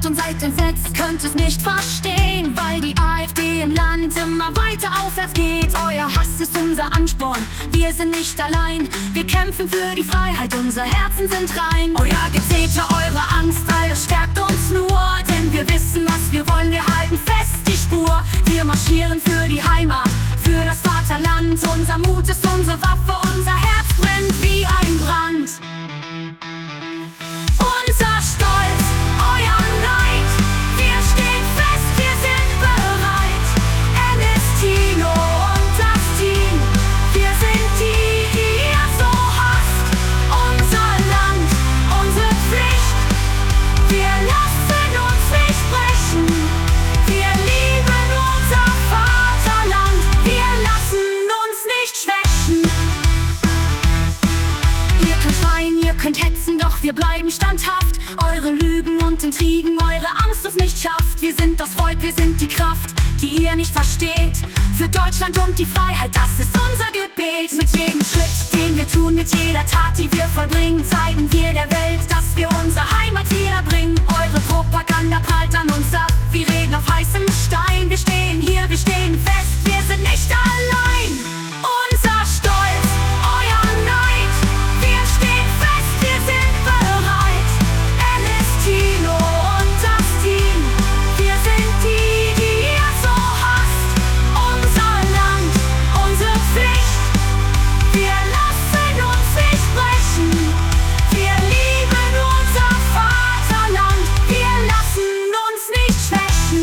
schon seit entsetzt, könnt es nicht verstehen, weil die AfD im Land immer weiter aufwärts geht. Euer Hass ist unser Ansporn, wir sind nicht allein. Wir kämpfen für die Freiheit, unsere Herzen sind rein. Euer Gezeter, eure Angst, alles stärkt uns nur, denn wir wissen, was wir wollen, wir halten fest die Spur. Wir marschieren für die Heimat, für das Vaterland. Unser Mut ist unsere Waffe, unser Herz brennt wie ein Brand. Unser Stolz, euer Neid, wir stehen fest, wir sind bereit. Alice, Tino und das Team, wir sind die, die ihr so hasst. Unser Land, unsere Pflicht, wir lassen uns nicht brechen. Wir lieben unser Vaterland, wir lassen uns nicht schwächen. Ihr könnt schreien, ihr könnt hetzen, doch wir bleiben standhaft. Eure Lügen und Intrigen, eure Angst uns nicht schafft. Wir sind das Volk, wir sind die Kraft, die ihr nicht versteht. Für Deutschland und die Freiheit, das ist unser Gebet. Mit jedem Schritt, den wir tun, mit jeder Tat, die wir vollbringen, zeigen wir der Welt, dass wir unsere Heimat wiederbringen. Eure Propaganda prallt an uns ab wie Regen auf heißem Stein. Wir stehen hier, wir stehen fest, wir sind nicht allein. Unser Stolz, euer Neid, wir stehen fest, wir sind bereit. Alice, Tino und das Team, wir sind die, die ihr so hasst. Unser Land, unsere Pflicht, wir lassen uns nicht brechen. Wir lieben unser Vaterland, wir lassen uns nicht schwächen.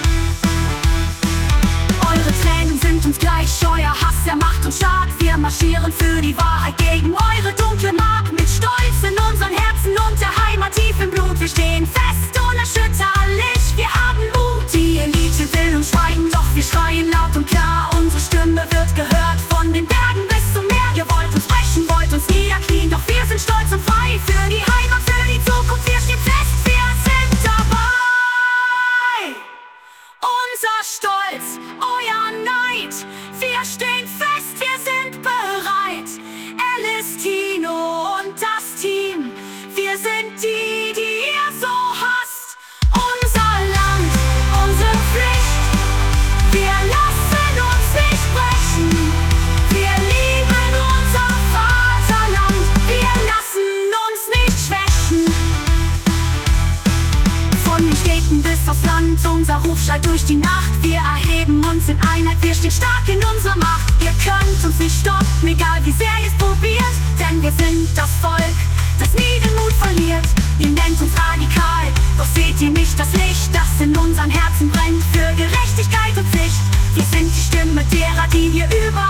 Eure Tränen sind uns gleich, euer Hass, er macht uns stark. Wir marschieren für die Wahrheit gegen eure dunkle Macht. Mit Stolz in unseren Herzen und der Heimat tief im Blut. Wir stehen fest, unerschütterlich, wir haben Mut. Die Elite will uns schweigen, doch wir schreien laut und klar. Unsere Stimme wird gehört, von den Bergen bis zum Meer. Ihr wollt uns brechen, wollt uns niederknien, doch wir sind stolz und frei. Für die Heimat, für die Zukunft, wir stehen fest, wir sind dabei. Unser Stolz, euer Neid, wir stehen fest, wir sind bereit. Alice, Tino und das Team, wir sind die, die ihr so hasst. Unser Land, unsere Pflicht, wir lassen uns nicht brechen. Wir lieben unser Vaterland, wir lassen uns nicht schwächen. Von den Städten bis aufs Land, unser Ruf schallt durch die Nacht. Wir erheben uns in Einheit, wir stehen stark in unserer Macht. Ihr könnt uns nicht stoppen, egal wie sehr ihr es probiert, denn wir sind das Volk, das nie den Mut verliert. Ihr nennt uns radikal, doch seht ihr nicht das Licht, das in unseren Herzen brennt für Gerechtigkeit und Pflicht. Wir sind die Stimme derer, die wir über